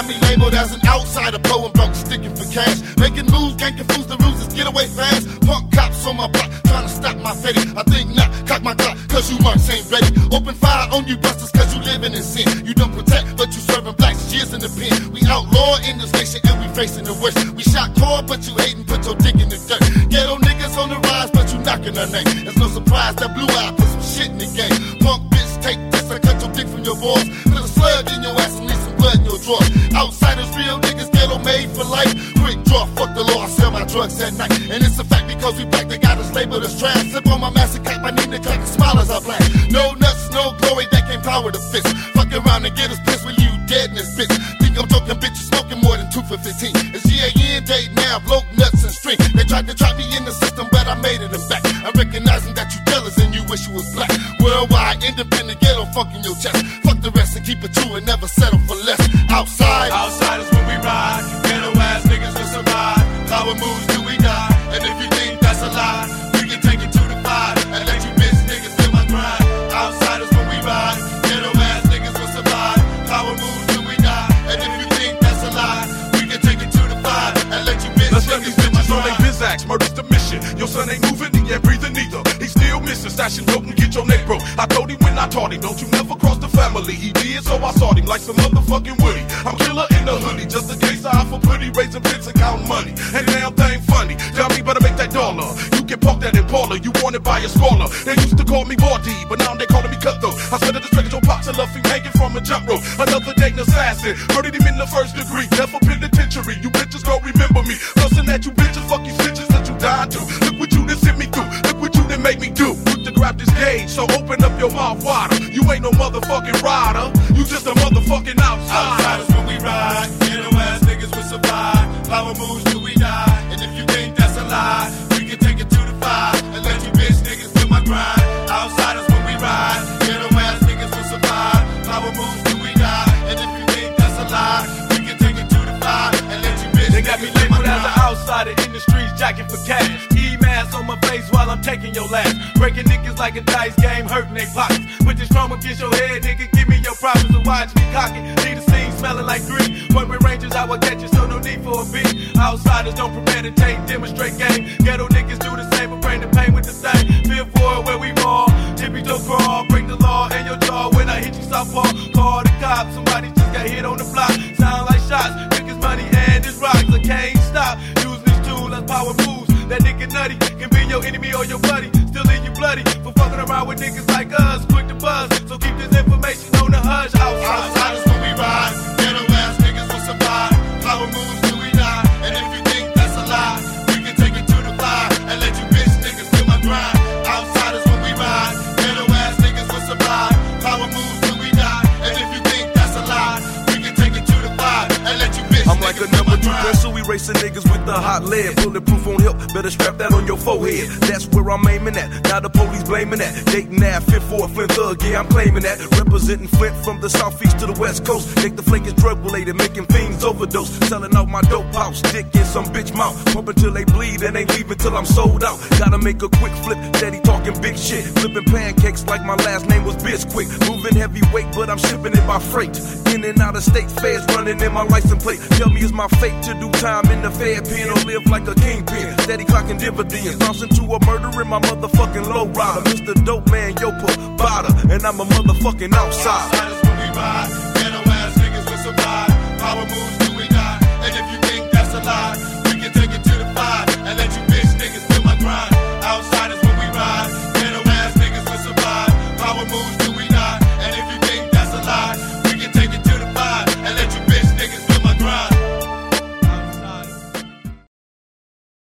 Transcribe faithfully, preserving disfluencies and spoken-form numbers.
got me labeled as an outsider, blowing broke, sticking for cash. Making moves, can't confuse the rules, just get away fast. Punk cops on my block, trying to stop my fetty. I think not, cock my clock, cause you marks ain't ready. Open fire on you busters, cause you living in sin. You don't protect, but you serving blacks, years in the pen. We outlaw in this nation, and we facing the worst. We shot hard, but you hating, put your dick in the dirt. Ghetto niggas on the rise, but you knocking her name. It's no surprise that blue eye put some shit in the game. Punk bitch, take this, I cut your dick from your balls. Put a slug in your ass and leave some blood in your drawers. Outsiders, real niggas, ghetto made for life. Quick draw, fuck the law, I sell my drugs at night. And it's a fact because we black, they got us labeled as trash. Slip on my master cap, I need to crack the smile as I blast. No nuts, no glory, that can't power the fist. Fuck around and get us pissed when you dead in this bitch. Think I'm joking, bitch, you smoking more than two for fifteen. It's G A N day now, bloke nuts and string. They tried to trap me in the system, but I made it in back. I'm recognizing that you jealous and you wish you was black. Worldwide, independent, ghetto, fucking your chest. Fuck the rest and keep it true and never settle for less. Outside, outsiders when we ride, ghetto ass niggas will survive. Power moves till we die, and if you think that's a lie, we can take it to the five and let you bitch niggas feel my grind. Outsiders when we ride, ghetto ass niggas will survive. Power moves till we die, and if you think that's a lie, we can take it to the five and let you bitch Let's niggas feel my grind. Let's let these bitches on they biz acts, murder's the mission. Your son ain't moving, he ain't breathing either. He's still missing, stashing dope and get your neck broke. I told him when I taught him, don't you never cross the family. He did, so I sought him like some motherfucking Woody. I'm killer in the hoodie, just in case I offer pretty, raising pits and counting money. Ain't damn thing funny. Tell me better make that dollar. You can park that Impala, you want it by a scholar. They used to call me Morty, but now they calling me Cutthroat. I said that this record your pops and love him hanging from a jump rope. Another date assassin, murdered him in the first degree. Never penitentiary, you bitches gon' remember me. Bustin' at you bitches, fuck you bitches that you died to. Look what you done sent me through, look what you done make me do. Quick to grab this gauge, so open up your mouth wider. You ain't no motherfucking rider, you just a motherfucking outsider. Outsiders when we ride, ghetto ass niggas will survive. Power moves till we die, and if you think that's a lie, we can take it to the five and let you bitch niggas feel my grind. Outsiders when we ride, ghetto ass niggas will survive. Power moves till we die, and if you think that's a lie, we can take it to the five and let you bitch. They got me labeled as an outsider in the streets, jacking for cash. E-mask on my face while I'm taking your last. Breaking niggas like a dice game, hurting they pockets. Put this drum against your head, nigga, give me your props and watch me cock it. Leave the scene smelling like green. One with Rangers, I will get you, so no need for a beat. Outsiders don't premeditate, demonstrate game. Ghetto niggas do the same, but bring the pain with the same. Feel for it where we ball. Tippy toe crawl, break the law and your jaw when I hit you southpaw. Call the cops, somebody just got hit on the block. Sound like shots, niggas money and it's rocks. I can't stop using these tools as power moves. That nigga nutty can be your enemy or your buddy. Still leave you bloody for fucking around with niggas like us. Quick to buzz, so keep this information on the hush. Outsiders when we ride, ghetto ass niggas will survive. Power moves till we die, and if you think that's a lie, we can take it to the five and let you bitch niggas feel my grind. Outsiders when we ride, ghetto ass niggas will survive. Power moves till we die, and if you think that's a lie, we can take it to the five and let you bitch I'm like a number two pencil, erasing niggas with the hot lead. Bulletproof on hip, better strap that on your forehead. That's where I'm aiming at, now the police blaming that. Dayton Ave, fifth Fort, Flint Thug, yeah, I'm claiming that. Representing Flint from the southeast to the west coast. Nick the Flake is drug related, making fiends overdose. Selling out my dope house, dick in some bitch mouth. Pump until they bleed and ain't leaving till I'm sold out. Gotta make a quick flip, steady talking big shit. Flipping pancakes like my last name was Bisquick. Moving heavyweight, but I'm shipping it by freight. In and out of state, feds running in my license plate. Tell me it's my fate to do time in the Fed pen or live like a kingpin. Steady clocking dividends, bouncing to a murder in my motherfucking low rider. Mister Dope Man, yo, provider, and I'm a motherfucking outsider. Outsiders when we ride, ghetto ass niggas will survive.